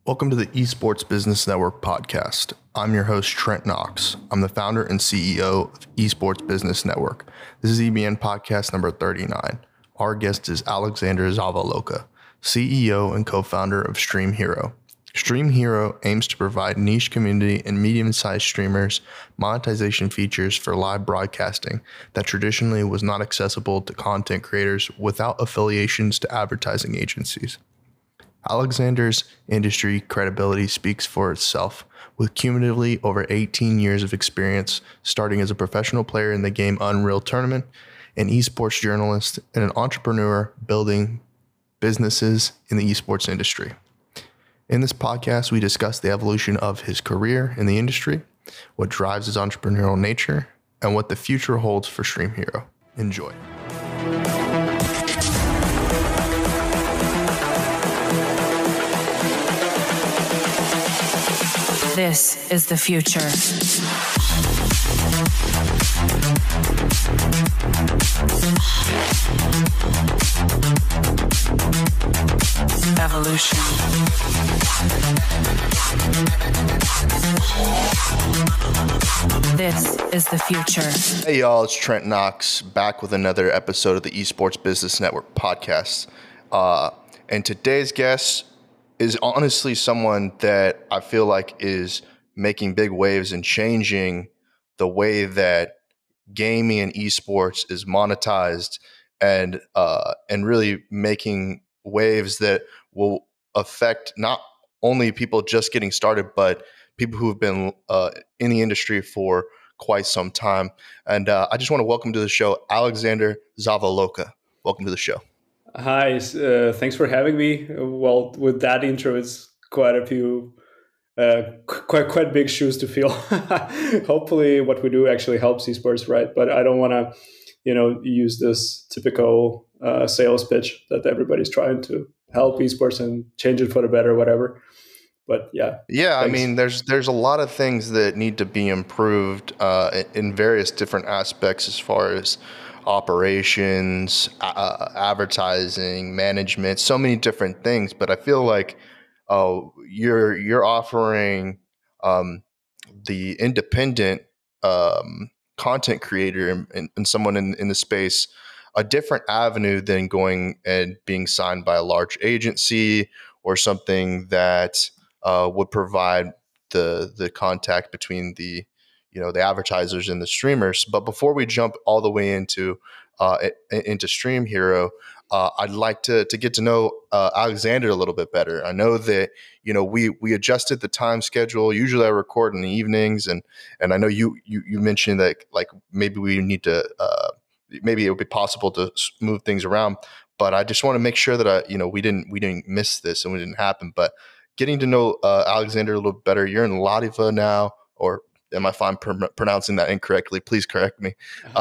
Welcome to the Esports Business Network podcast. I'm your host, Trent Knox. I'm the founder and CEO of Esports Business Network. This is EBN podcast number 39. Our guest is Alexander Zavaloka, CEO and co-founder of Stream Hero. Stream Hero aims to provide niche community and medium-sized streamers monetization features for live broadcasting that traditionally was not accessible to content creators without affiliations to advertising agencies. Alexander's industry credibility speaks for itself, with cumulatively over 18 years of experience, starting as a professional player in the game Unreal Tournament, an esports journalist, and an entrepreneur building businesses in the esports industry. In this podcast, we discuss the evolution of his career in the industry, what drives his entrepreneurial nature, and what the future holds for Stream Hero. Enjoy. This is the future. Evolution. This is the future. Hey y'all, it's Trent Knox back with another episode of the Esports Business Network podcast. And today's guest is honestly someone that I feel like is making big waves and changing the way that gaming and esports is monetized, and really making waves that will affect not only people just getting started, but people who have been in the industry for quite some time. And I just want to welcome to the show Alexander Zavaloka. Welcome to the show. Hi, thanks for having me. Well, with that intro, it's quite a few, quite big shoes to fill. Hopefully, what we do actually helps esports, right? But I don't want to, use this typical sales pitch that everybody's trying to help esports and change it for the better, whatever. But yeah. Thanks. I mean, there's a lot of things that need to be improved in various different aspects as far as operations, advertising, management, so many different things. But I feel like you're offering the independent content creator and someone in the space a different avenue than going and being signed by a large agency or something that would provide the contact between the advertisers and the streamers. But before we jump all the way into Stream Hero, I'd like to get to know Alexander a little bit better. I know that we adjusted the time schedule. Usually I record in the evenings, and I know you mentioned that like maybe we need to maybe it would be possible to move things around. But I just want to make sure that we didn't miss this and we didn't happen. But getting to know Alexander a little bit better. You're in Latvia now, or am I fine pronouncing that incorrectly? Please correct me.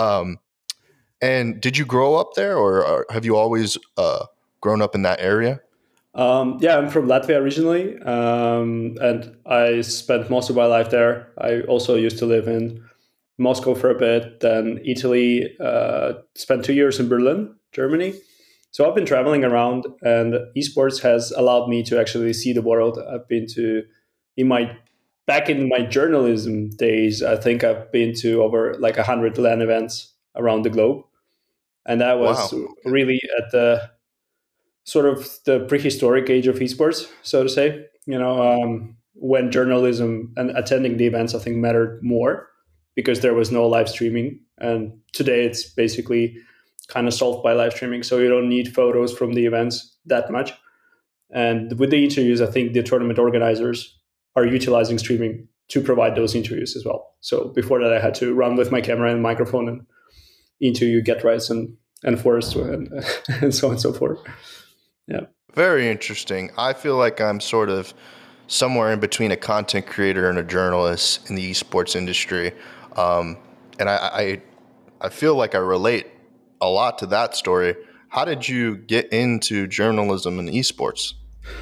And did you grow up there, or have you always grown up in that area? Yeah, I'm from Latvia originally, and I spent most of my life there. I also used to live in Moscow for a bit, then Italy, spent 2 years in Berlin, Germany. So I've been traveling around, and esports has allowed me to actually see the world. I've been to, back in my journalism days, I think I've been to over like 100 LAN events around the globe. And that was really at the sort of the prehistoric age of esports, so to say, when journalism and attending the events, I think, mattered more because there was no live streaming. And today it's basically kind of solved by live streaming. So you don't need photos from the events that much. And with the interviews, I think the tournament organizers are utilizing streaming to provide those interviews as well. So before that, I had to run with my camera and microphone and interview Get Rights and Forrest and so on and so forth. Yeah. Very interesting. I feel like I'm sort of somewhere in between a content creator and a journalist in the esports industry. And I feel like I relate a lot to that story. How did you get into journalism and esports?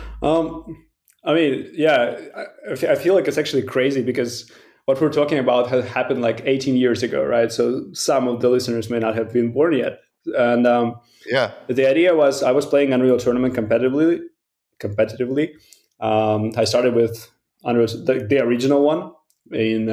I feel like it's actually crazy because what we're talking about has happened like 18 years ago, right? So some of the listeners may not have been born yet. And the idea was I was playing Unreal Tournament competitively. I started with the original one in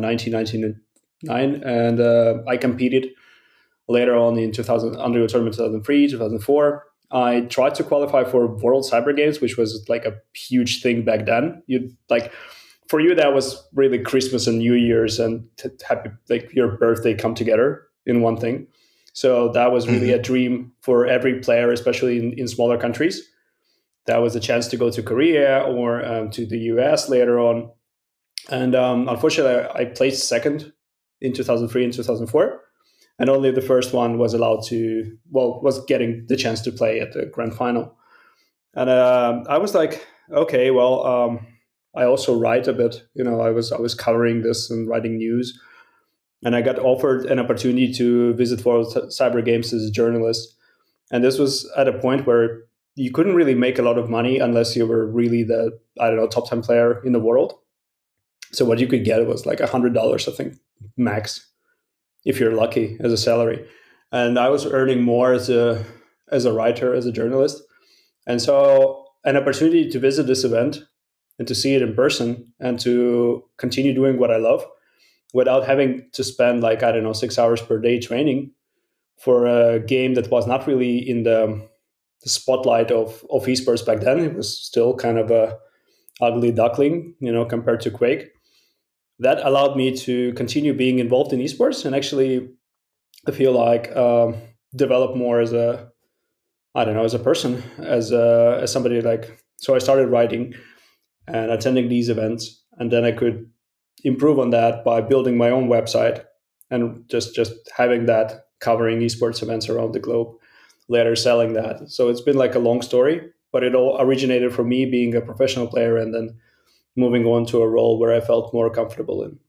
1999, and I competed later on in 2000 Unreal Tournament 2003, 2004. I tried to qualify for World Cyber Games, which was like a huge thing back then. You like for you that was really Christmas and New Year's and happy like your birthday come together in one thing. So that was really a dream for every player, especially in smaller countries. That was a chance to go to Korea or to the US later on. And unfortunately, I placed second in 2003 and 2004. And only the first one was was getting the chance to play at the grand final. And I was like, okay, well, I also write a bit. I was covering this and writing news. And I got offered an opportunity to visit World Cyber Games as a journalist. And this was at a point where you couldn't really make a lot of money unless you were really the, top 10 player in the world. So what you could get was like $100, I think, max, if you're lucky, as a salary. And I was earning more as a writer, as a journalist. And so an opportunity to visit this event and to see it in person and to continue doing what I love without having to spend 6 hours per day training for a game that was not really in the spotlight of esports back then. It was still kind of a ugly duckling, compared to Quake. That allowed me to continue being involved in esports and actually, I feel like, develop more as a person, as somebody so I started writing and attending these events, and then I could improve on that by building my own website and just having that covering esports events around the globe, later selling that. So it's been like a long story, but it all originated from me being a professional player and then moving on to a role where I felt more comfortable in.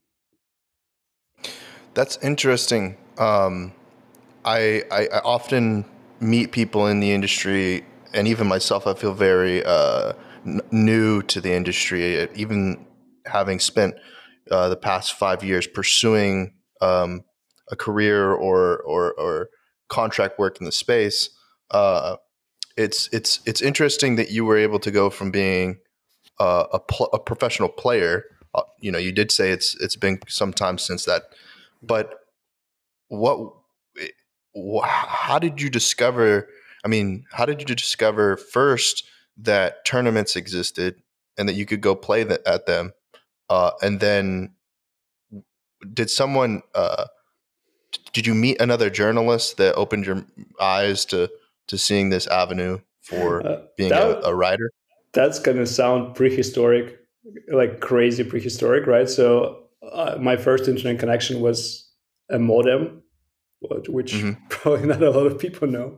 That's interesting. I often meet people in the industry, and even myself, I feel very new to the industry, even having spent the past 5 years pursuing a career or contract work in the space. It's interesting that you were able to go from being a professional player. You did say it's been some time since that, but how did you discover? How did you discover first that tournaments existed and that you could go play at them, and then did someone? Did you meet another journalist that opened your eyes to seeing this avenue for being a writer? That's going to sound prehistoric, like crazy prehistoric, right? So my first internet connection was a modem, which probably not a lot of people know.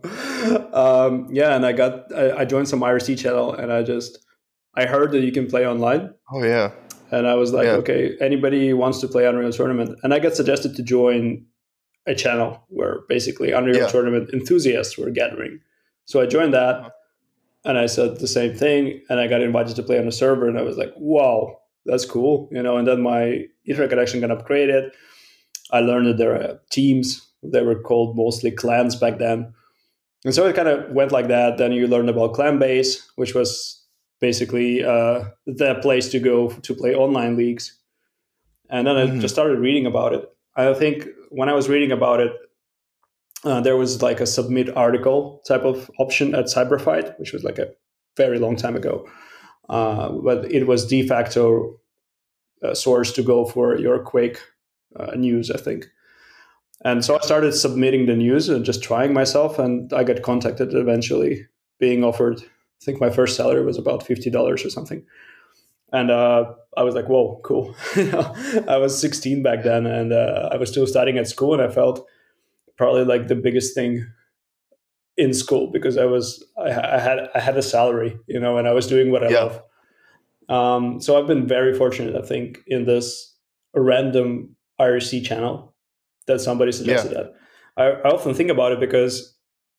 And I joined some IRC channel, and I heard that you can play online. Oh yeah. And I was like, okay, anybody wants to play Unreal Tournament? And I got suggested to join a channel where basically Unreal Tournament enthusiasts were gathering. So I joined that, and I said the same thing, and I got invited to play on a server, and I was like, wow, that's cool. And then my internet connection got upgraded. I learned that there are teams. They were called mostly clans back then. And so it kind of went like that. Then you learned about Clanbase, which was basically the place to go to play online leagues. And then I just started reading about it. I think when I was reading about it, there was like a submit article type of option at Cyberfight, which was like a very long time ago. But it was de facto source to go for your Quake news, I think. And so I started submitting the news and just trying myself, and I got contacted eventually, being offered, I think my first salary was about $50 or something. And I was like, whoa, cool. I was 16 back then, and I was still studying at school, and I felt probably like the biggest thing in school because I had a salary, and I was doing what I love. So I've been very fortunate, I think, in this random IRC channel that somebody suggested that. I often think about it because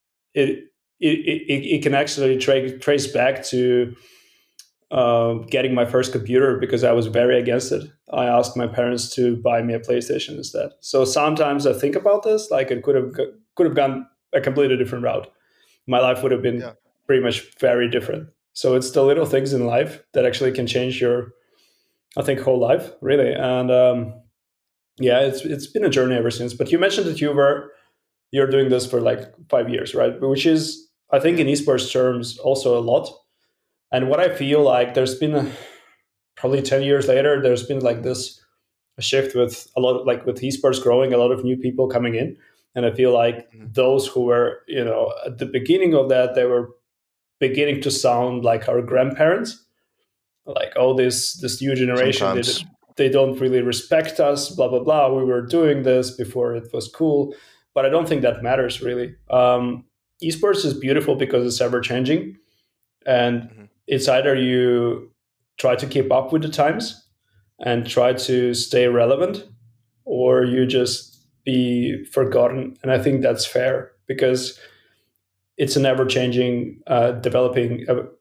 it can actually trace back to getting my first computer, because I was very against it. I asked my parents to buy me a PlayStation instead. So sometimes I think about this, like it could have gone a completely different route. My life would have been pretty much very different. So it's the little things in life that actually can change your, I think, whole life, really. And yeah, it's been a journey ever since. But you mentioned that you're doing this for like 5 years, right? Which is, I think, in esports terms, also a lot. And what I feel like there's been probably 10 years later, there's been like this shift with a lot of, like with esports growing, a lot of new people coming in. And I feel like those who were, at the beginning of that, they were beginning to sound like our grandparents, like, oh, this new generation, they don't really respect us, blah, blah, blah. We were doing this before it was cool. But I don't think that matters really. Esports is beautiful because it's ever changing. And it's either you try to keep up with the times and try to stay relevant, or you just be forgotten. And I think that's fair because it's an ever-changing, developing,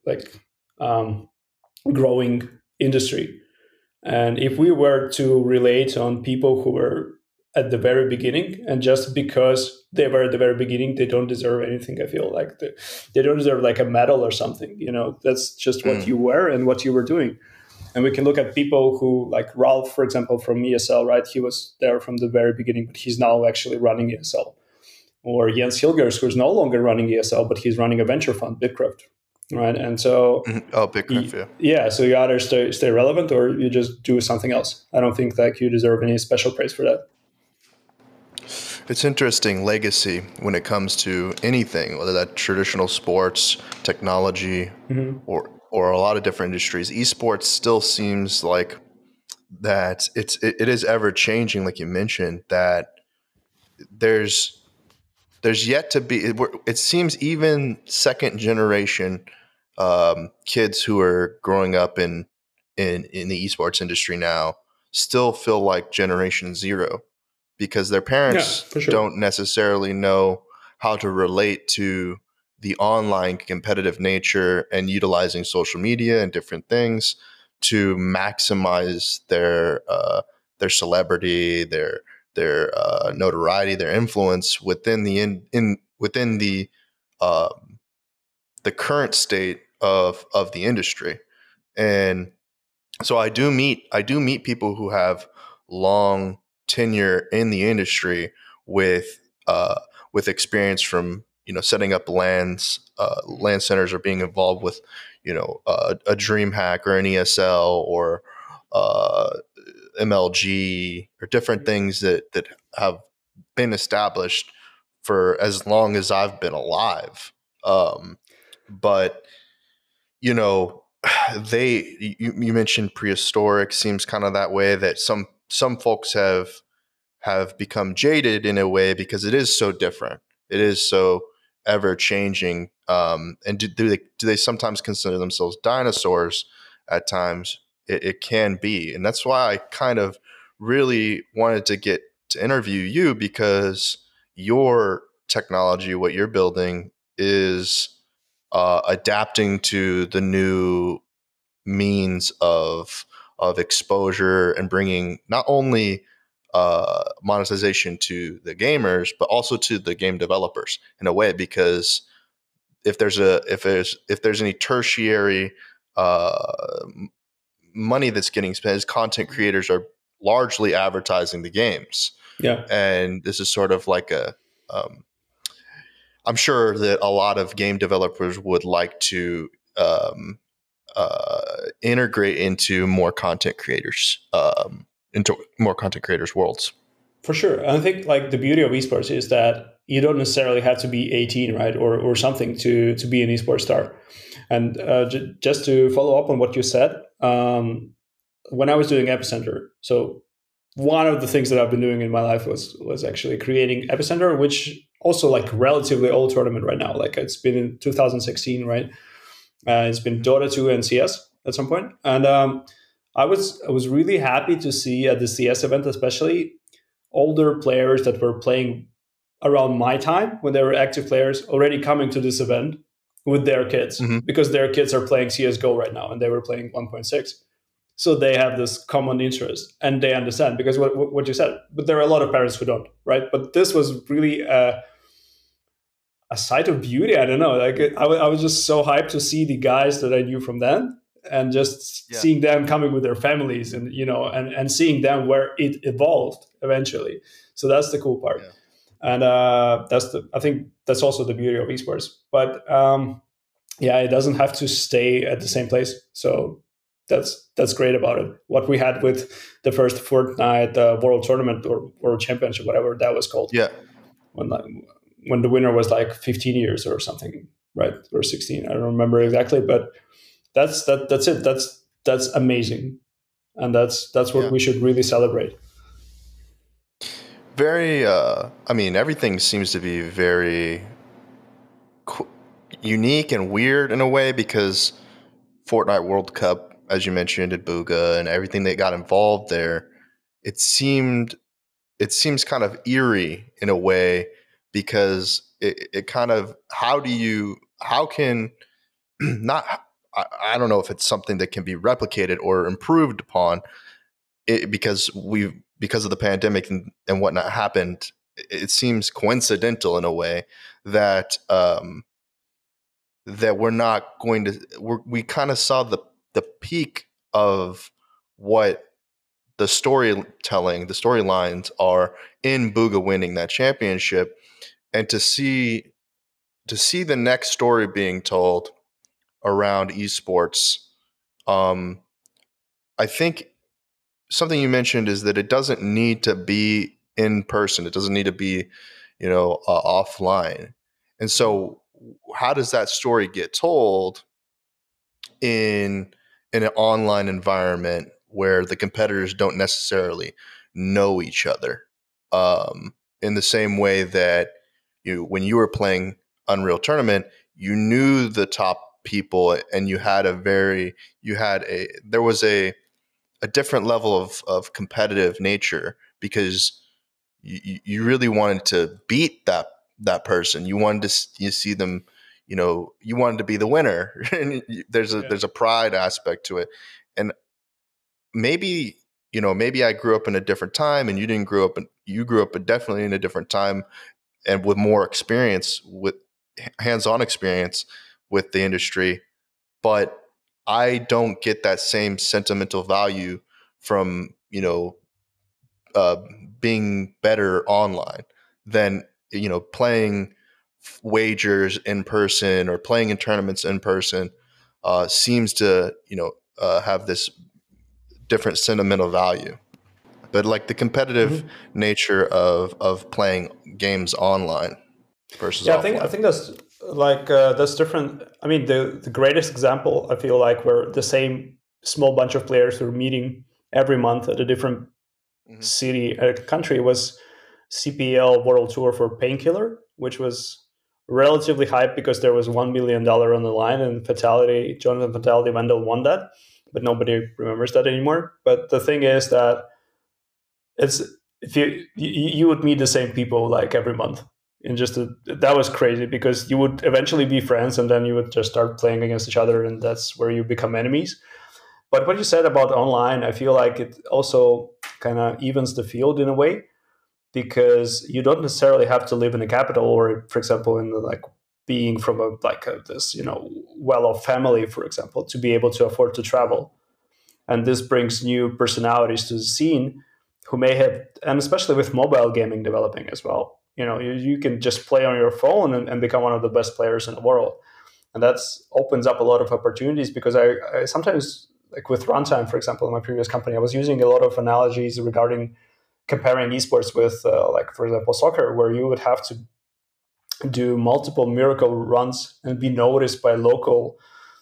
growing industry. And if we were to relate on people who were at the very beginning, and just because they were at the very beginning, they don't deserve anything. I feel like they don't deserve like a medal or something. That's just what you were and what you were doing. And we can look at people who, like Ralph, for example, from ESL, right? He was there from the very beginning, but he's now actually running ESL. Or Jens Hilgers, who's no longer running ESL, but he's running a venture fund, Bitcraft, right? And so, Bitcraft, yeah. So you either stay relevant or you just do something else. I don't think like you deserve any special praise for that. It's interesting legacy when it comes to anything, whether that's traditional sports, technology, or a lot of different industries. Esports still seems like that it is ever changing, like you mentioned, that there's yet to be, it seems even second generation kids who are growing up in the esports industry now still feel like generation zero, because their parents don't necessarily know how to relate to the online competitive nature and utilizing social media and different things to maximize their celebrity, their notoriety, their influence within the current state of the industry. And so I do meet people who have long tenure in the industry with experience from setting up LAN centers, or being involved with a DreamHack or an ESL or MLG, or different things that have been established for as long as I've been alive. But you mentioned prehistoric seems kind of that way, that some folks have become jaded in a way because it is so different. It is so ever changing. And do they sometimes consider themselves dinosaurs at times? It can be. And that's why I kind of really wanted to get to interview you, because your technology, what you're building, is adapting to the new means of exposure and bringing not only monetization to the gamers, but also to the game developers in a way, because if there's any tertiary money that's getting spent, content creators are largely advertising the games. Yeah. And this is sort of like I'm sure that a lot of game developers would like to integrate into more content creators, worlds. For sure. I think like the beauty of esports is that you don't necessarily have to be 18, right, or something to be an esports star. And just to follow up on what you said, when I was doing Epicenter, so one of the things that I've been doing in my life was actually creating Epicenter, which also like relatively old tournament right now. Like it's been in 2016, right? It's been Dota 2 and CS at some point. And I was really happy to see at the CS event, especially older players that were playing around my time when they were active players already coming to this event with their kids, because their kids are playing CSGO right now and they were playing 1.6. So they have this common interest and they understand, because what you said, but there are a lot of parents who don't, right? But this was really a sight of beauty. I don't know. Like I was just so hyped to see the guys that I knew from then, and just Yeah. seeing them coming with their families, and and seeing them where it evolved eventually. So that's the cool part, Yeah. and I think that's also the beauty of esports. But yeah, it doesn't have to stay at the same place. So that's great about it. What we had with the first Fortnite World Tournament or World Championship, whatever that was called, Yeah. when when the winner was like 15 years or something, right? Or 16. I don't remember exactly, but that's it. That's amazing, and that's what Yeah. we should really celebrate. Very, I mean, everything seems to be very qu- unique and weird in a way because Fortnite World Cup, as you mentioned, at Booga and everything that got involved there, it seemed it seems kind of eerie in a way because it kind of how can not I don't know if it's something that can be replicated or improved upon because of the pandemic and whatnot happened. It seems coincidental in a way that that we're not going to we kind of saw the peak of what the storytelling, the storylines are in Booga winning that championship, and to see the next story being told around esports. Um, I think something you mentioned is that it doesn't need to be in person. It doesn't need to be, offline. And so, how does that story get told in an online environment where the competitors don't necessarily know each other? In the same way that when you were playing Unreal Tournament, you knew the top people, and there was a different level of competitive nature because you really wanted to beat that person. You wanted you see them, you wanted to be the winner. And Yeah. there's a pride aspect to it. And maybe, maybe I grew up in a different time and you didn't grow up you grew up definitely in a different time and with more experience, with hands-on experience with the industry, but I don't get that same sentimental value from uh, being better online than playing wagers in person or playing in tournaments in person. Seems to have this different sentimental value. But like the competitive Mhm. nature of playing games online versus Yeah, I offline. think that's different. I mean, the greatest example I feel like where the same small bunch of players were meeting every month at a different Hmm. city, a country, was CPL World Tour for Painkiller, which was relatively hyped because there was $1 million on the line, and Jonathan Fatality Wendell won that, but nobody remembers that anymore. But the thing is that it's if you would meet the same people like every month, and that was crazy because you would eventually be friends, and then you would just start playing against each other, and that's where you become enemies. But what you said about online, I feel like it also kind of evens the field in a way because you don't necessarily have to live in a capital or, for example, in the, like being from this well-off family, for example, to be able to afford to travel. And this brings new personalities to the scene who may have, and especially with mobile gaming developing as well. You can just play on your phone and become one of the best players in the world, and that's opens up a lot of opportunities because I sometimes, like with runtime, for example, in my previous company, I was using a lot of analogies regarding comparing esports with like, for example, soccer, where you would have to do multiple miracle runs and be noticed by local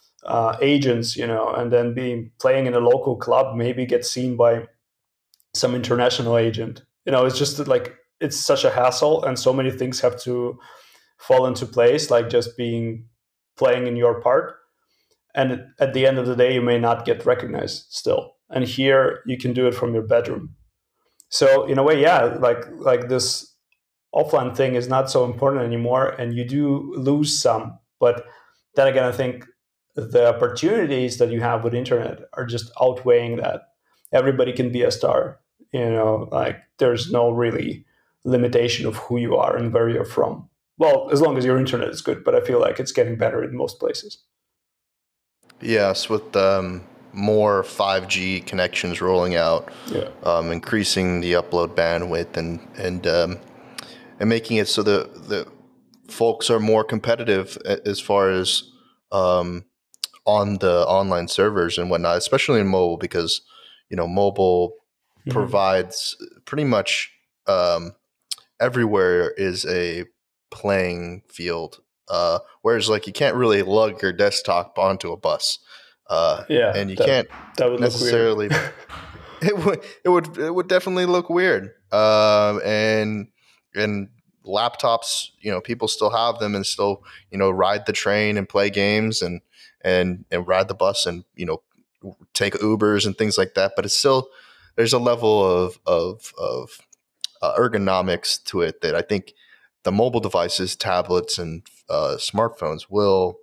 agents, and then being playing in a local club, maybe get seen by some international agent. It's just like it's such a hassle, and so many things have to fall into place, like just being playing in your part. And at the end of the day, you may not get recognized still. And here you can do it from your bedroom. So in a way, yeah, like this offline thing is not so important anymore, and you do lose some. But then again, I think the opportunities that you have with internet are just outweighing that. Everybody can be a star. Like there's no really limitation of who you are and where you're from. Well, as long as your internet is good, but I feel like it's getting better in most places. Yes, with more 5G connections rolling out, Yeah. increasing the upload bandwidth and making it so the folks are more competitive as far as on the online servers and whatnot, especially in mobile, because mobile provides pretty much everywhere is a playing field. Whereas like you can't really lug your desktop onto a bus, Yeah, and you can't that would look weird. necessarily. It would definitely look weird. And laptops, people still have them and still ride the train and play games and ride the bus and take Ubers and things like that. But it's still there's a level of ergonomics to it that I think the mobile devices, tablets, and smartphones will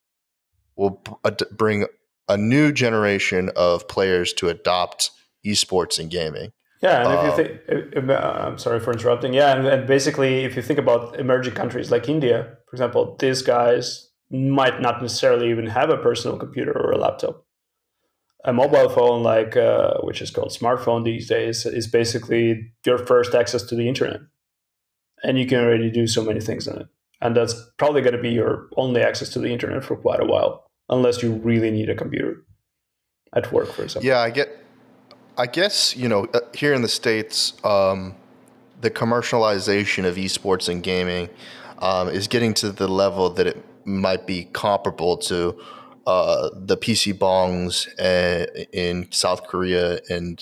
bring a new generation of players to adopt esports and gaming. Yeah, and if you think, I'm sorry for interrupting. Yeah, and basically, if you think about emerging countries like India, for example, these guys might not necessarily even have a personal computer or a laptop. A mobile phone, which is called smartphone these days, is basically your first access to the internet, and you can already do so many things on it. And that's probably going to be your only access to the internet for quite a while, unless you really need a computer at work, for example. Yeah, I guess here in the States, the commercialization of esports and gaming is getting to the level that it might be comparable to the PC bongs in South Korea and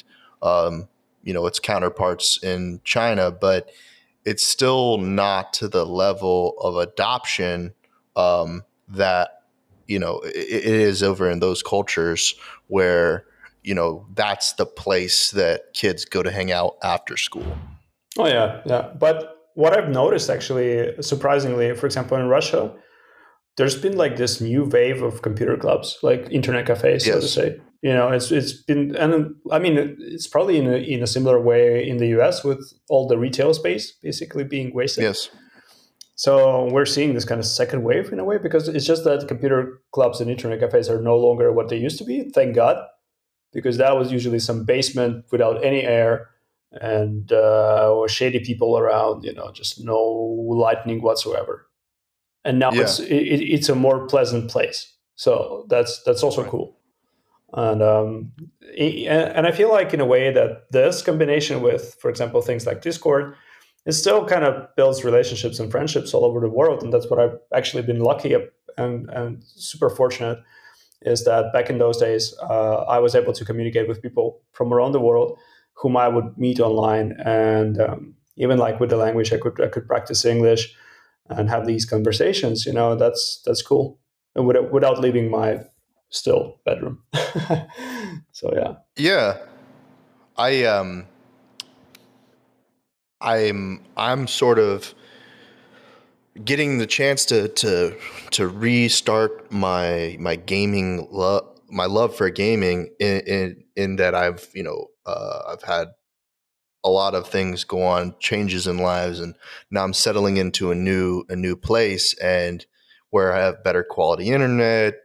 its counterparts in China, but it's still not to the level of adoption that it is over in those cultures where that's the place that kids go to hang out after school. Oh yeah, yeah. But what I've noticed, actually, surprisingly, for example, in Russia, there's been like this new wave of computer clubs, like internet cafes, so to say. It's been, and I mean, it's probably in a similar way in the US with all the retail space basically being wasted. Yes. So we're seeing this kind of second wave in a way, because it's just that computer clubs and internet cafes are no longer what they used to be. Thank God, because that was usually some basement without any air and shady people around. Just no lightning whatsoever. And now it's a more pleasant place. So that's also right. Cool. And I feel like in a way that this combination with, for example, things like Discord, it still kind of builds relationships and friendships all over the world. And that's what I've actually been lucky and super fortunate, is that back in those days, I was able to communicate with people from around the world whom I would meet online. And even like with the language, I could practice English and have these conversations. That's cool. And without leaving my still bedroom. So yeah. Yeah. I'm sort of getting the chance to restart my gaming my love for gaming in that I've had a lot of things go on, changes in lives, and now I'm settling into a new place and where I have better quality internet.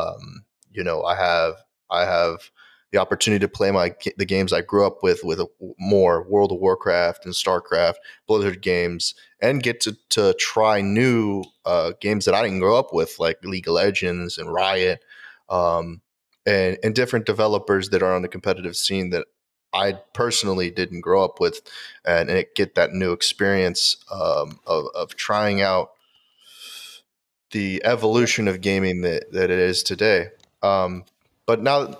I have the opportunity to play the games I grew up with more World of Warcraft and StarCraft, Blizzard games, and get to try new games that I didn't grow up with, like League of Legends and Riot, and different developers that are on the competitive scene that I personally didn't grow up with, and get that new experience of trying out the evolution of gaming that it is today. But now,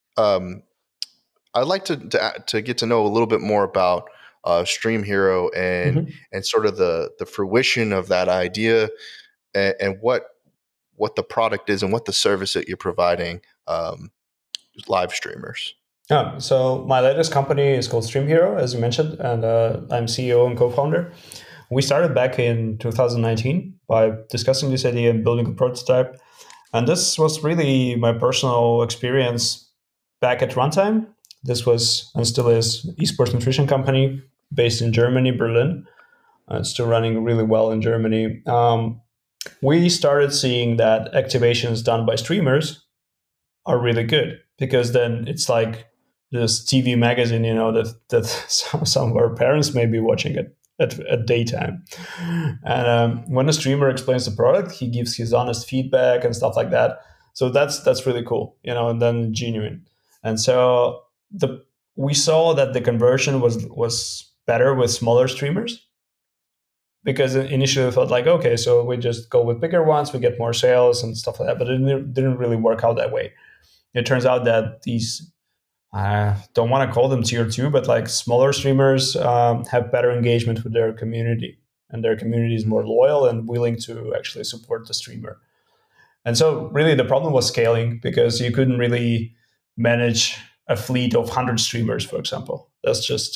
I'd like to get to know a little bit more about Stream Hero and sort of the fruition of that idea and what the product is and what the service that you're providing live streamers. Yeah, so my latest company is called Stream Hero, as you mentioned, and I'm CEO and co-founder. We started back in 2019 by discussing this idea and building a prototype. And this was really my personal experience back at Runtime. This was and still is esports nutrition company based in Germany, Berlin. It's still running really well in Germany. We started seeing that activations done by streamers are really good, because then it's like this TV magazine, that some of our parents may be watching it at daytime. And when a streamer explains the product, he gives his honest feedback and stuff like that. So that's really cool, and then genuine. And so we saw that the conversion was better with smaller streamers, because initially we felt like, okay, so we just go with bigger ones, we get more sales and stuff like that, but it didn't really work out that way. It turns out that these, I don't want to call them tier 2, but like smaller streamers have better engagement with their community, and their community is more loyal and willing to actually support the streamer. And so really the problem was scaling, because you couldn't really manage a fleet of 100 streamers, for example. That's just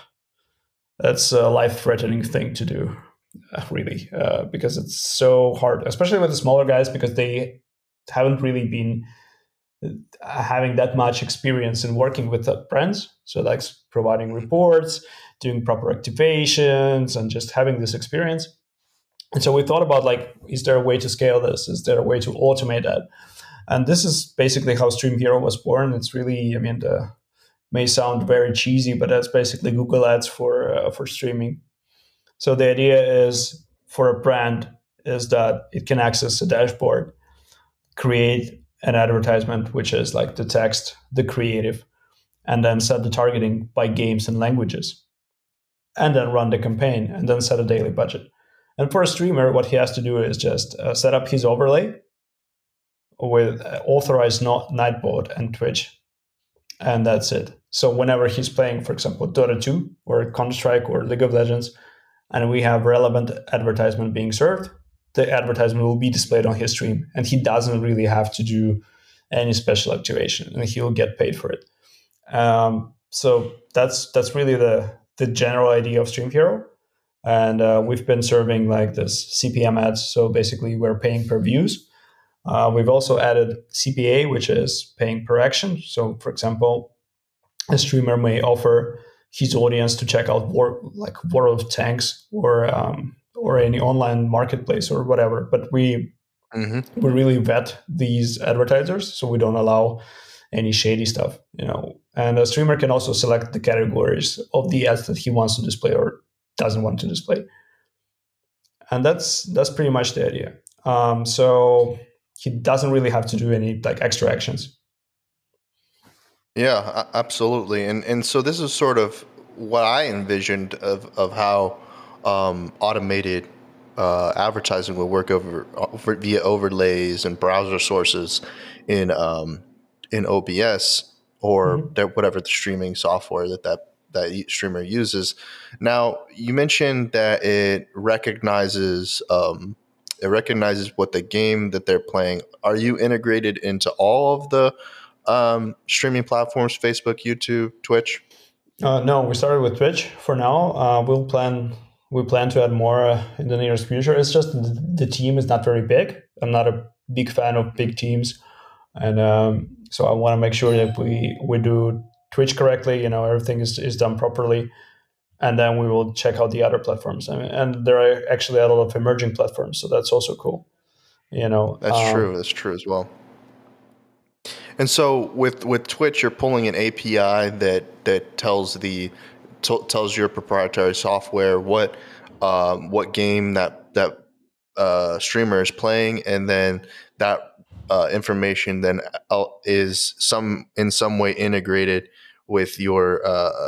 that's a life-threatening thing to do, really, because it's so hard, especially with the smaller guys, because they haven't really been having that much experience in working with the brands. So like providing reports, doing proper activations, and just having this experience. And so we thought about, like, is there a way to scale this? Is there a way to automate that? And this is basically how Stream Hero was born. It's really, may sound very cheesy, but that's basically Google Ads for streaming. So the idea is, for a brand, is that it can access a dashboard, create an advertisement, which is like the text, the creative, and then set the targeting by games and languages, and then run the campaign, and then set a daily budget. And for a streamer, what he has to do is just set up his overlay with authorized Nightbot and Twitch, and that's it. So whenever he's playing, for example, Dota 2 or Counter-Strike or League of Legends, and we have relevant advertisement being served, the advertisement will be displayed on his stream, and he doesn't really have to do any special activation, and he'll get paid for it. So that's really the general idea of Stream Hero. And we've been serving like this CPM ads. So basically we're paying per views. We've also added CPA, which is paying per action. So for example, a streamer may offer his audience to check out World of Tanks or any online marketplace or whatever. But we really vet these advertisers, so we don't allow any shady stuff, And a streamer can also select the categories of the ads that he wants to display or doesn't want to display. And that's pretty much the idea. So he doesn't really have to do any like extra actions. Yeah, absolutely. And so this is sort of what I envisioned of how automated advertising will work via overlays and browser sources in OBS or whatever the streaming software that streamer uses. Now, you mentioned that it recognizes what the game that they're playing. Are you integrated into all of the streaming platforms, Facebook, YouTube, Twitch? No, we started with Twitch for now. We plan to add more in the nearest future. It's just the team is not very big. I'm not a big fan of big teams, and so I want to make sure that we do Twitch correctly. Everything is done properly, and then we will check out the other platforms. And there are actually a lot of emerging platforms, so that's also cool. That's true. That's true as well. And so with Twitch, you're pulling an API that tells tells your proprietary software what game that streamer is playing, and then that information then is in some way integrated with your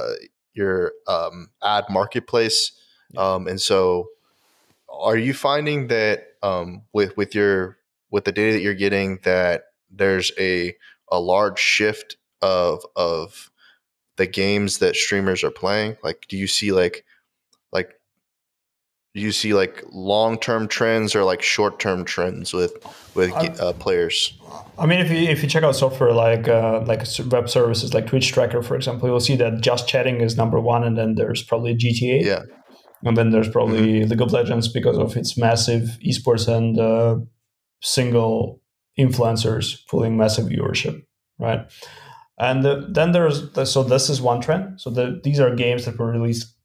ad marketplace. And so, are you finding that with the data that you're getting that there's a large shift of the games that streamers are playing? Like, do you see long-term trends or like short-term trends with players? I mean, if you check out software like web services like Twitch Tracker, for example, you'll see that just chatting is number one, and then there's probably GTA. Yeah. And then there's probably League of Legends because of its massive esports and single influencers pulling massive viewership, right? And then this is one trend. So these are games that were released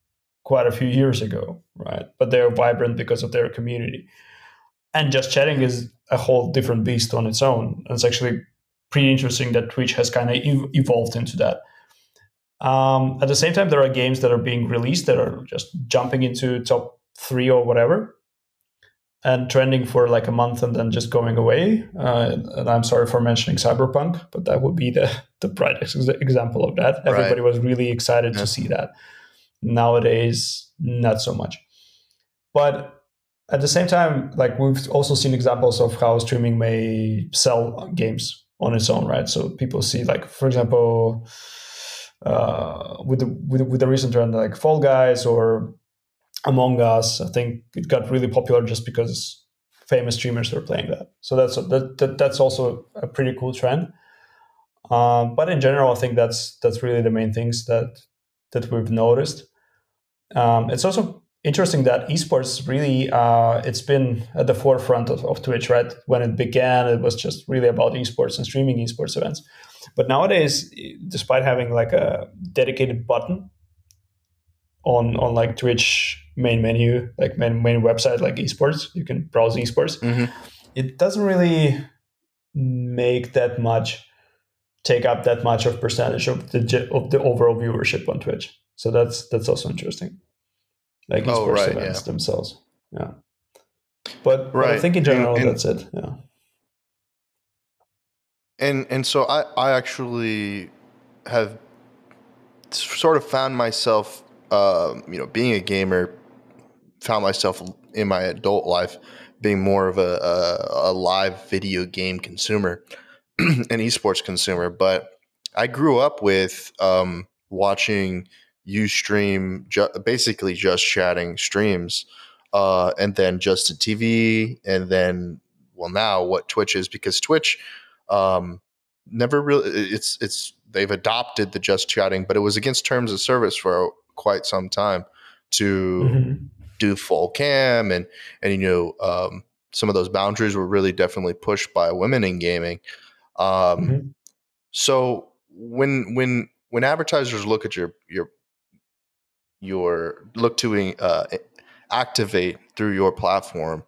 quite a few years ago, right? But they're vibrant because of their community. And just chatting is a whole different beast on its own. And it's actually pretty interesting that Twitch has kind of evolved into that. At the same time, there are games that are being released that are just jumping into top 3 or whatever and trending for like a month and then just going away. And I'm sorry for mentioning Cyberpunk, but that would be the brightest example of that. Right. Everybody was really excited to see that. Nowadays, not so much. But at the same time, like we've also seen examples of how streaming may sell games on its own, right? So people see, like, for example, with the recent trend like Fall Guys or Among Us, I think it got really popular just because famous streamers were playing that. So that's also a pretty cool trend. But in general, I think that's really the main things that we've noticed. It's also interesting that esports really it's been at the forefront of Twitch, right? When it began, it was just really about esports and streaming esports events. But nowadays, despite having like a dedicated button on like Twitch main menu, like main website, like esports, you can browse esports. Mm-hmm. It doesn't really make that much, take up that much of percentage of the overall viewership on Twitch. So that's also interesting. Like esports events themselves. Yeah. But I think in general, that's it. Yeah. And so I actually have sort of found myself, being a gamer, found myself in my adult life being more of a live video game consumer, an esports consumer. But I grew up with watching you stream, basically just chatting streams, and then Justin TV, and then, well, now what Twitch is, because Twitch never really, it's they've adopted the just chatting, but it was against terms of service for quite some time to do full cam, and some of those boundaries were really definitely pushed by women in gaming. So when advertisers look at your look to activate through your platform,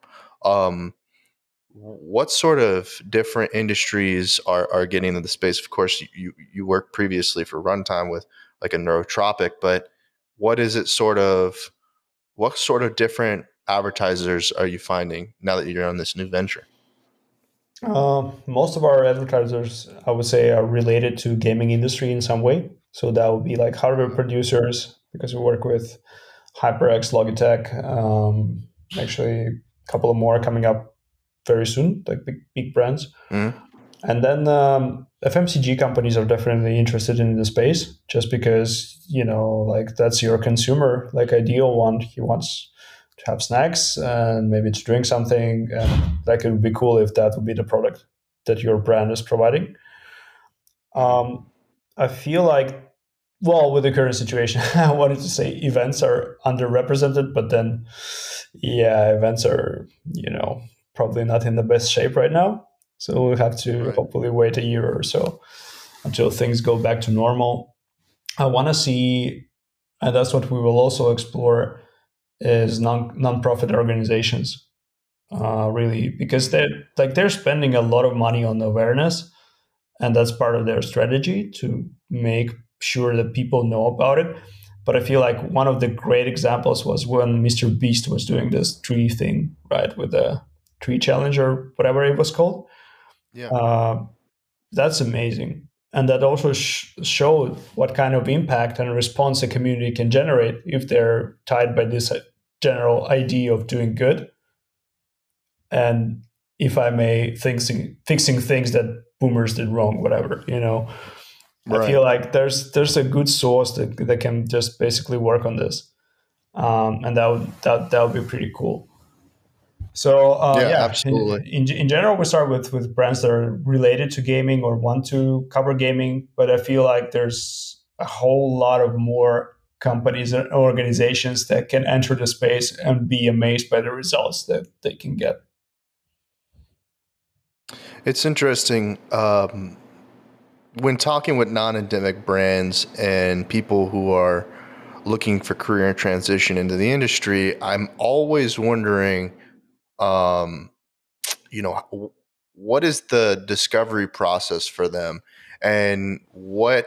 what sort of different industries are getting into the space? Of course, you worked previously for Runtime with like a Neurotropic, but what sort of different advertisers are you finding now that you're on this new venture? Most of our advertisers, I would say, are related to gaming industry in some way. So that would be like hardware producers, because we work with HyperX, Logitech, actually a couple of more coming up very soon, like big brands. Mm-hmm. And then FMCG companies are definitely interested in the space, just because, like that's your consumer, like ideal one. He wants to have snacks and maybe to drink something. And like it would be cool if that would be the product that your brand is providing. I feel like, well, with the current situation, I wanted to say events are underrepresented, but then, yeah, events are, probably not in the best shape right now. So we'll have to hopefully wait a year or so until things go back to normal. I want to see, and that's what we will also explore, is non-profit organizations, really, because they're spending a lot of money on awareness, and that's part of their strategy to make sure that people know about it. But I feel like one of the great examples was when Mr. Beast was doing this tree thing, right, with the tree challenge or whatever it was called. Yeah, that's amazing. And that also showed what kind of impact and response a community can generate if they're tied by this general idea of doing good. And if I may, fixing things that boomers did wrong, whatever, I feel like there's a good source that can just basically work on this, and that would be pretty cool. So absolutely. In general, we start with brands that are related to gaming or want to cover gaming, but I feel like there's a whole lot of more companies and organizations that can enter the space and be amazed by the results that they can get. It's interesting. When talking with non-endemic brands and people who are looking for career transition into the industry, I'm always wondering, um, what is the discovery process for them, and what,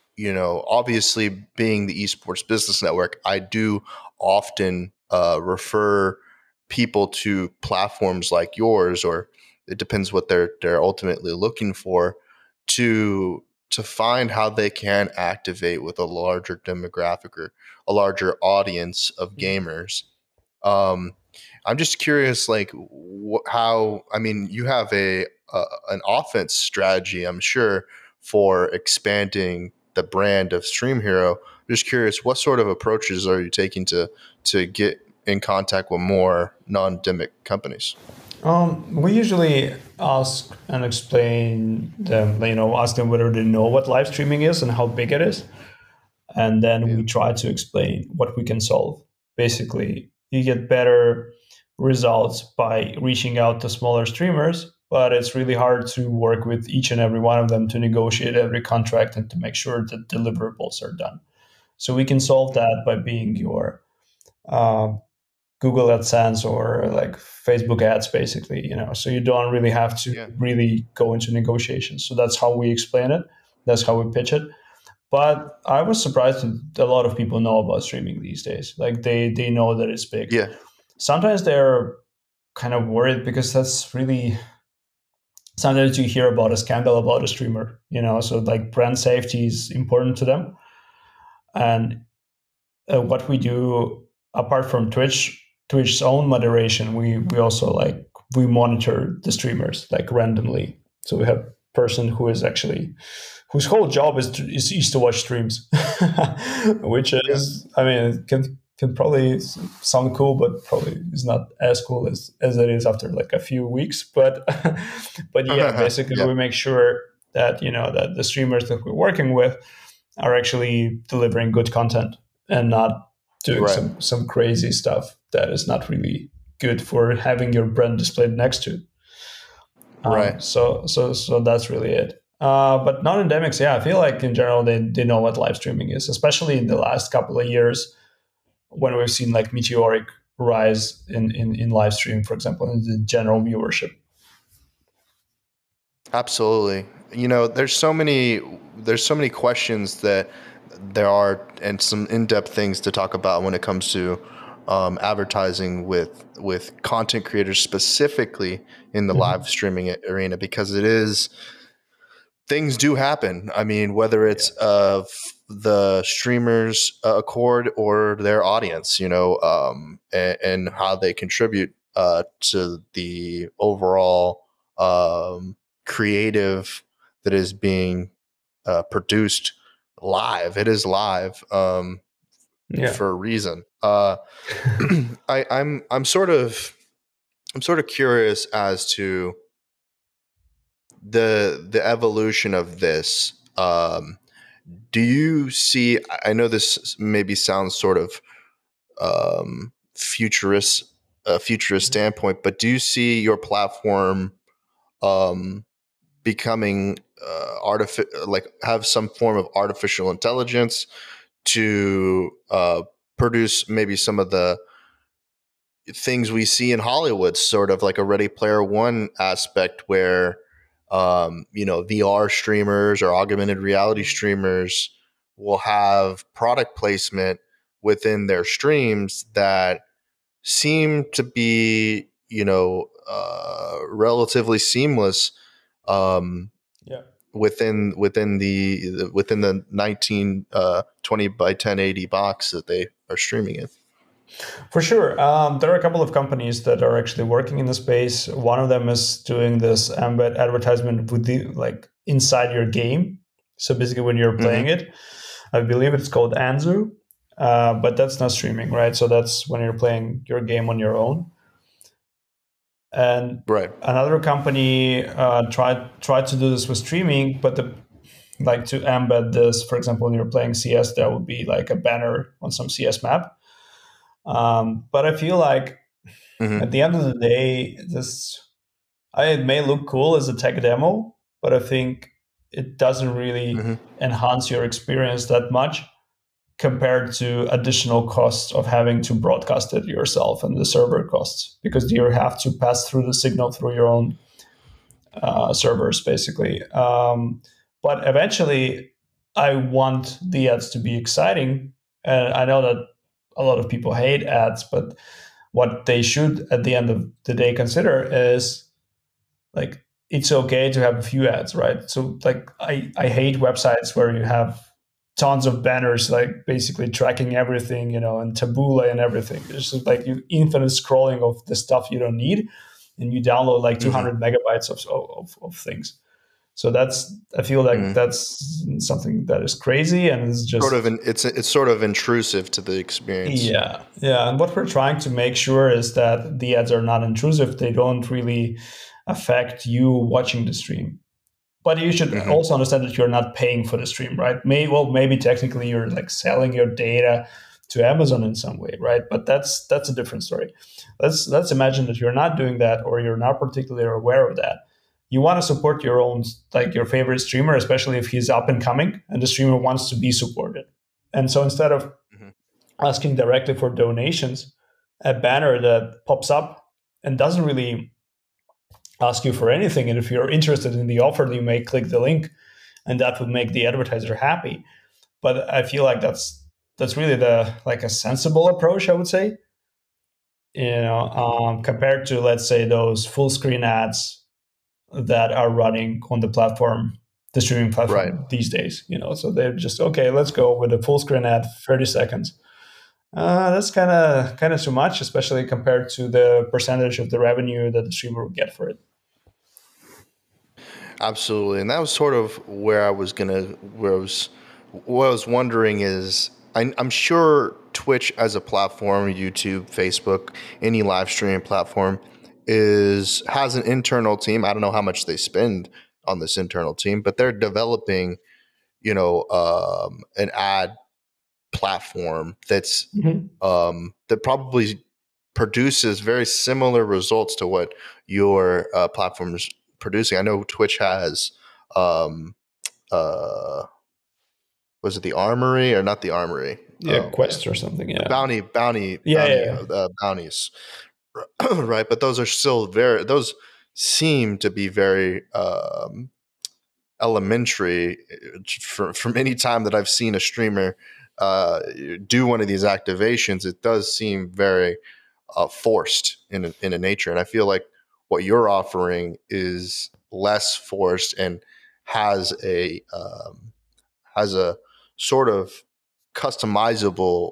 obviously being the Esports Business Network, I do often refer people to platforms like yours, or it depends what they're ultimately looking for, to find how they can activate with a larger demographic or a larger audience of gamers. Um, I'm just curious, like how. I mean, you have an offense strategy, I'm sure, for expanding the brand of Stream Hero. Just curious, what sort of approaches are you taking to get in contact with more non-endemic companies? We usually ask and explain them, ask them whether they know what live streaming is and how big it is. And then we try to explain what we can solve. Basically, you get better results by reaching out to smaller streamers, but it's really hard to work with each and every one of them to negotiate every contract and to make sure that deliverables are done. So we can solve that by being your uh, Google AdSense or like Facebook ads, basically, so you don't really have to really go into negotiations. So that's how we explain it. That's how we pitch it. But I was surprised that a lot of people know about streaming these days. Like they know that it's big. Yeah. Sometimes they're kind of worried because that's really, sometimes you hear about a scandal about a streamer, so like brand safety is important to them. And what we do, apart from Twitch's own moderation, we also we monitor the streamers like randomly. So we have a person whose whole job is to watch streams, which is, I mean, it can probably sound cool, but probably is not as cool as it is after like a few weeks. But yeah, basically we make sure that that the streamers that we're working with are actually delivering good content and not doing some crazy stuff that is not really good for having your brand displayed next to it. Right. So that's really it. But non-endemics, I feel like in general they know what live streaming is, especially in the last couple of years when we've seen like meteoric rise in live stream, for example, in the general viewership. Absolutely. There's so many questions that there are, and some in-depth things to talk about when it comes to advertising with content creators, specifically in the live streaming arena, because things do happen. I mean, whether it's of the streamers' accord or their audience, and how they contribute to the overall creative that is being produced live. It is live for a reason. I'm sort of curious as to the evolution of this. Do you see? I know this maybe sounds sort of futurist standpoint, but do you see your platform becoming have some form of artificial intelligence to produce maybe some of the things we see in Hollywood, sort of like a Ready Player One aspect, where VR streamers or augmented reality streamers will have product placement within their streams that seem to be relatively seamless within the 1920 by 1080 box that they are streaming in. For sure. There are a couple of companies that are actually working in the space. One of them is doing this embed advertisement with inside your game. So basically when you're playing it, I believe it's called Anzu, but that's not streaming, right? So that's when you're playing your game on your own. And another company tried to do this with streaming, but to embed this, for example, when you're playing CS, there would be like a banner on some CS map. But I feel like at the end of the day, it may look cool as a tech demo, but I think it doesn't really enhance your experience that much, compared to additional costs of having to broadcast it yourself and the server costs, because you have to pass through the signal through your own servers, basically. But eventually, I want the ads to be exciting. And I know that a lot of people hate ads, but what they should, at the end of the day, consider is like, it's okay to have a few ads, right? So like, I hate websites where you have tons of banners, like basically tracking everything, and taboola and everything. It's just like you infinite scrolling of the stuff you don't need, and you download like 200 megabytes of things. So I feel like that's something that is crazy, and it's just it's sort of intrusive to the experience. Yeah. And what we're trying to make sure is that the ads are not intrusive. They don't really affect you watching the stream. But you should also understand that you're not paying for the stream, right? Maybe technically you're like selling your data to Amazon in some way, right? But that's a different story. Let's imagine that you're not doing that, or you're not particularly aware of that. You want to support your own, like your favorite streamer, especially if he's up and coming and the streamer wants to be supported. And so instead of asking directly for donations, a banner that pops up and doesn't really ask you for anything, and if you're interested in the offer, you may click the link, and that would make the advertiser happy. But I feel like that's really a sensible approach, I would say. Compared to, let's say, those full screen ads that are running on the streaming platform these days. So they're just, okay, let's go with a full screen ad, 30 seconds. That's kind of too much, especially compared to the percentage of the revenue that the streamer would get for it. Absolutely, and that was sort of what I was wondering is, I'm sure Twitch as a platform, YouTube, Facebook, any live streaming platform has an internal team. I don't know how much they spend on this internal team, but they're developing, an ad platform that's that probably produces very similar results to what your platform is producing. I know Twitch has was it the Armory or not the Armory? Quest or something. Yeah, bounty. Bounties, right? But those are still those seem to be very elementary. From any time that I've seen a streamer do one of these activations, it does seem very forced in a nature. And I feel like what you're offering is less forced and has a sort of customizable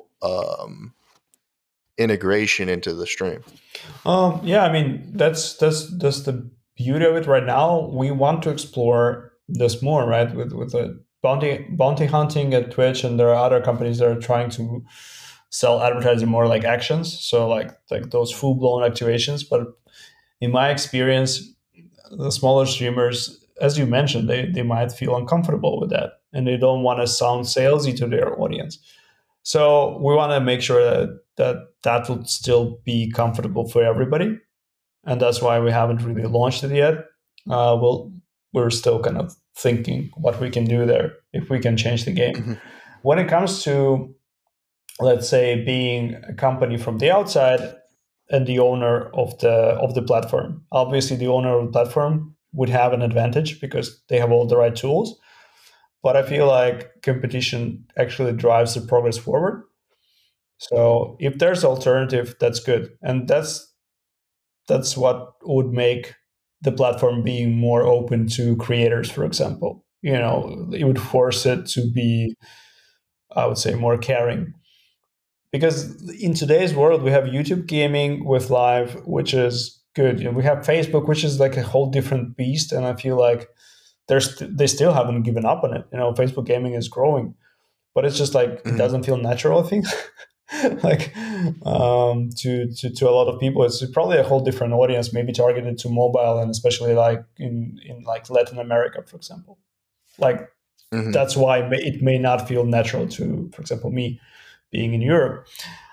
integration into the stream. I mean, that's the beauty of it right now. We want to explore this more, right? With the bounty hunting at Twitch, and there are other companies that are trying to sell advertising more like actions, so like those full-blown activations. But in my experience, the smaller streamers, as you mentioned, they might feel uncomfortable with that, and they don't want to sound salesy to their audience. So we want to make sure that would still be comfortable for everybody, and that's why we haven't really launched it yet. We're still kind of thinking what we can do there, if we can change the game. When it comes to, let's say, being a company from the outside and the owner of the platform, obviously the owner of the platform would have an advantage because they have all the right tools. But I feel like competition actually drives the progress forward. So if there's alternative, that's good, and that's what would make the platform being more open to creators, for example. It would force it to be, I would say, more caring. Because in today's world, we have YouTube gaming with live, which is good. We have Facebook, which is like a whole different beast, and I feel like they still haven't given up on it. Facebook gaming is growing, but it's just like it doesn't feel natural, I think. Like to a lot of people, it's probably a whole different audience, maybe targeted to mobile, and especially like in like Latin America, for example. Like that's why it may not feel natural to, for example, me being in Europe.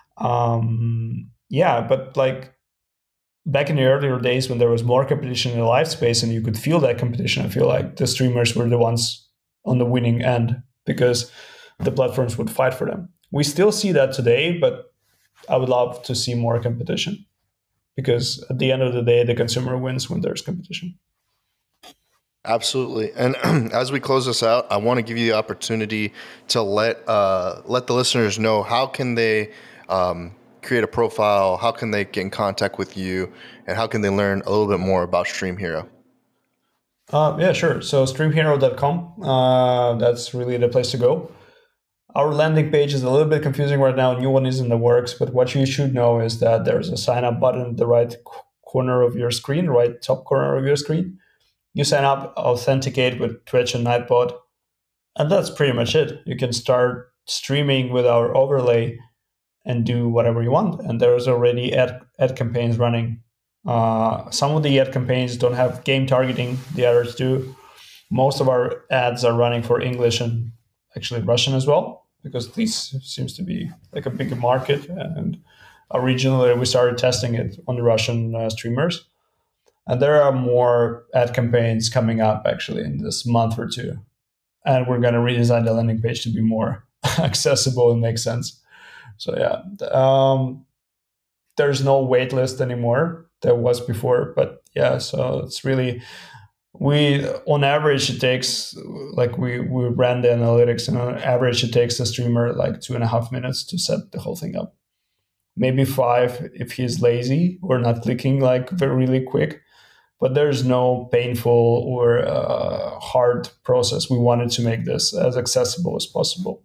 But like back in the earlier days when there was more competition in the live space and you could feel that competition, I feel like the streamers were the ones on the winning end because the platforms would fight for them. We still see that today, but I would love to see more competition, because at the end of the day, the consumer wins when there's competition. Absolutely. And as we close this out, I want to give you the opportunity to let the listeners know, how can they create a profile, how can they get in contact with you, and how can they learn a little bit more about Stream Hero? Yeah, sure. So streamhero.com, that's really the place to go. Our landing page is a little bit confusing right now. A new one is in the works, but what you should know is that there's a sign up button at the right corner of your screen, right top corner of your screen. You sign up, authenticate with Twitch and Nightbot, and that's pretty much it. You can start streaming with our overlay and do whatever you want. And there's already ad campaigns running. Some of the ad campaigns don't have game targeting, the others do. Most of our ads are running for English and actually Russian as well, because this seems to be like a big market. And originally we started testing it on the Russian streamers. And there are more ad campaigns coming up actually in this month or two. And we're going to redesign the landing page to be more accessible and make sense. So yeah, there's no wait list anymore. There was before, but yeah, so it's really, on average, it takes, like we ran the analytics, and on average, it takes the streamer like 2.5 minutes to set the whole thing up. Maybe 5 if he's lazy or not clicking like really quick. But there's no painful or hard process. We wanted to make this as accessible as possible.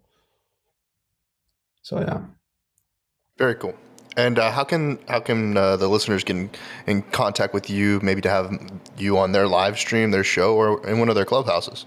So yeah. Very cool. And how can the listeners get in contact with you, maybe to have you on their live stream, their show, or in one of their clubhouses?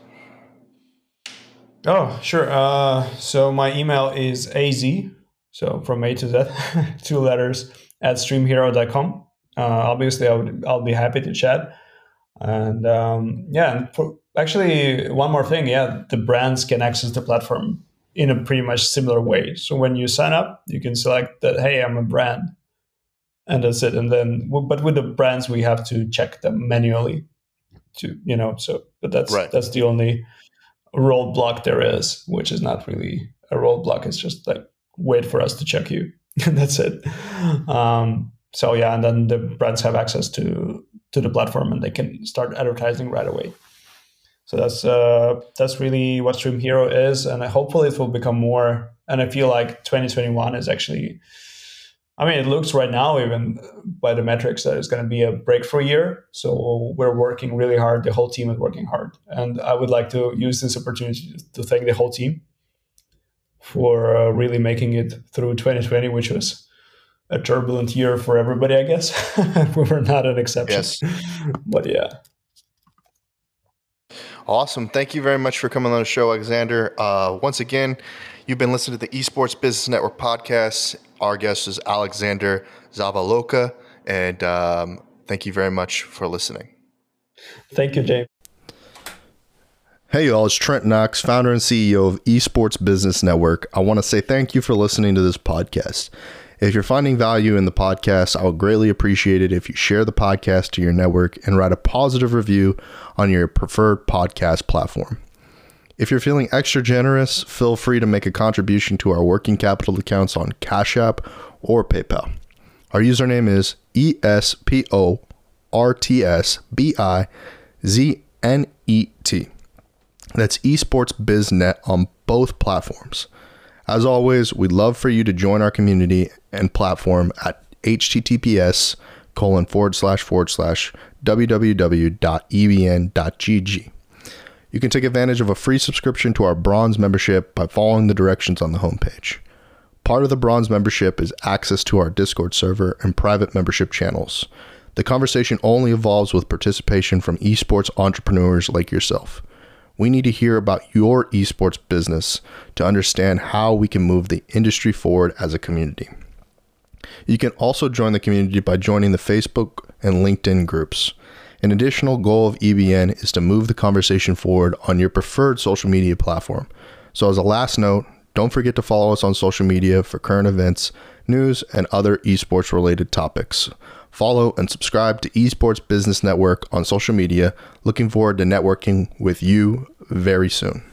Oh, sure. So my email is AZ, so from A to Z, 2 letters, at streamhero.com. Obviously, I'll be happy to chat. And actually, one more thing, the brands can access the platform in a pretty much similar way. So when you sign up, you can select that, hey, I'm a brand, and that's it. And then, but with the brands, we have to check them manually, but that's the only roadblock there is, which is not really a roadblock. It's just like, wait for us to check you, and that's it. So yeah, and then the brands have access to the platform, and they can start advertising right away. So that's really what Stream Hero is, and hopefully it will become more. And I feel like 2021 is actually, it looks right now, even by the metrics, that it's going to be a breakthrough year. So we're working really hard. The whole team is working hard, and I would like to use this opportunity to thank the whole team for really making it through 2020, which was a turbulent year for everybody, I guess. We were not an exception. Yes. But yeah. Awesome. Thank you very much for coming on the show, Alexander. Once again, you've been listening to the Esports Business Network podcast. Our guest is Alexander Zavaloka, and thank you very much for listening. Thank you, James. Hey y'all, it's Trent Knox, founder and CEO of Esports Business Network. I want to say thank you for listening to this podcast. If you're finding value in the podcast, I would greatly appreciate it if you share the podcast to your network and write a positive review on your preferred podcast platform. If you're feeling extra generous, feel free to make a contribution to our working capital accounts on Cash App or PayPal. Our username is ESPORTSBIZNET. That's Esports BizNet on both platforms. As always, we'd love for you to join our community and platform at https://www.ebn.gg. You can take advantage of a free subscription to our Bronze membership by following the directions on the homepage. Part of the Bronze membership is access to our Discord server and private membership channels. The conversation only evolves with participation from esports entrepreneurs like yourself. We need to hear about your esports business to understand how we can move the industry forward as a community. You can also join the community by joining the Facebook and LinkedIn groups. An additional goal of EBN is to move the conversation forward on your preferred social media platform. So as a last note, don't forget to follow us on social media for current events, news, and other esports related topics. Follow and subscribe to Esports Business Network on social media. Looking forward to networking with you very soon.